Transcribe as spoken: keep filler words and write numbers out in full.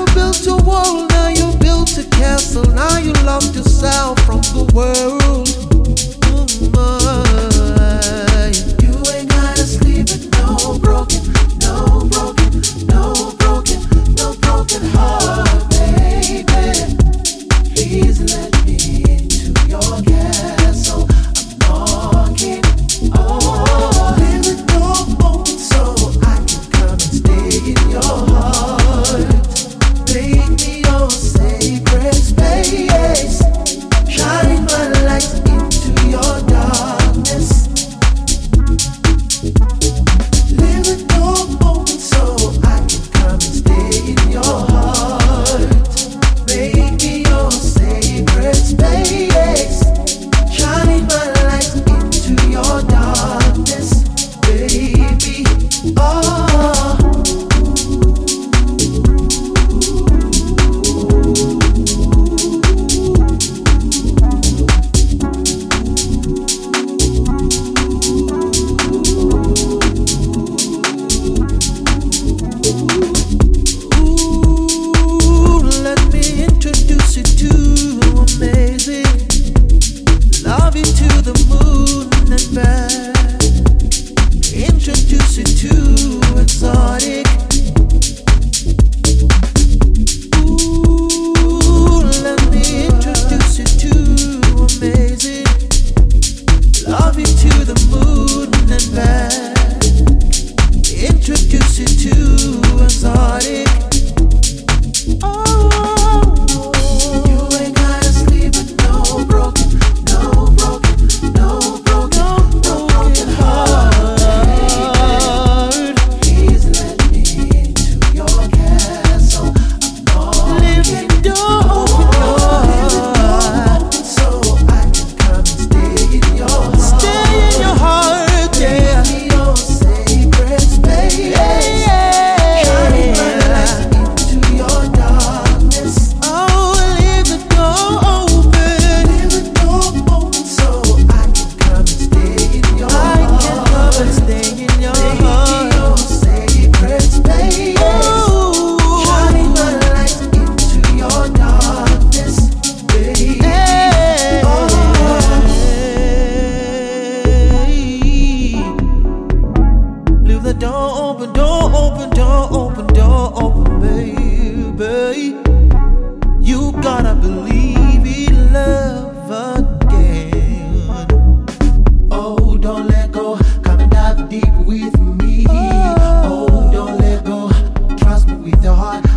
built a wall, now you built a castle, now you locked yourself from the world. Oh my. You ain't gotta sleep with no broken, no broken, no broken, no broken heart, baby. Please let me into your castle. I'm knocking. Oh, live with no open so I can come and stay in your heart. Make me your sacred space. Shine my light into your darkness. Live with no open so I can come and stay in your heart. Make me your sacred space. Shine my light into your darkness, baby. Oh. Ooh, let me introduce you to amazing. Love you to the moon and back. Introduce you to exotic. Ooh, let me introduce you to amazing. Love you to the moon and back. Introduce you to exotic. Oh, you ain't gotta sleep with no broken, no broken, no broken, no broken heart. Please let me into your castle. I'm knocking. Leave the door open, so I can come and stay in your heart. Stay in your heart, yeah. Make me your sacred space. Shine my light into your darkness. Oh, leave the door open. Leave the door open so I can come and stay in your heart. I can come and stay in your heart. Make me your sacred space. Shine my light into your darkness, baby. Oh. Leave the door open, door open, door open, door open, baby. You gotta believe in love again. Oh, don't let go. Come and dive deep with me. Oh, don't let go. Trust me with your heart.